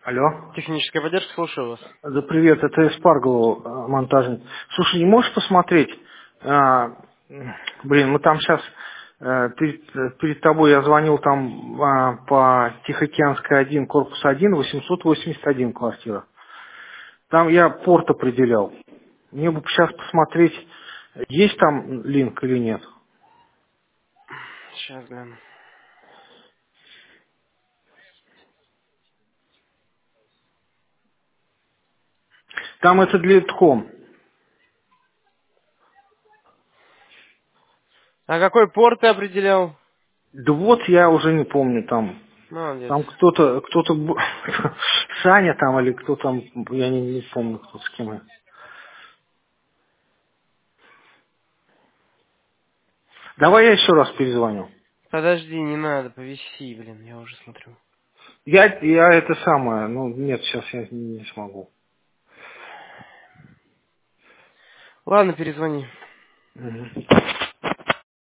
Алло. Техническая поддержка, слушаю вас. Да привет, это Эспарго, монтажник. Слушай, не можешь посмотреть? Блин, мы там сейчас перед тобой я звонил там по Тихоокеанской 1, корпус 1, 881 квартира. Там я порт определял. Мне бы сейчас посмотреть, есть там линк или нет. Сейчас гляну. Там это для Эдхом. А какой порт ты определял? Да вот я уже не помню там. Молодец. Там Саня там или кто там, я не помню, кто с кем. Давай я еще раз перезвоню. Подожди, не надо, повиси, блин, я уже смотрю. Я это самое, ну нет, сейчас я не смогу. Ладно, перезвони. Мгм.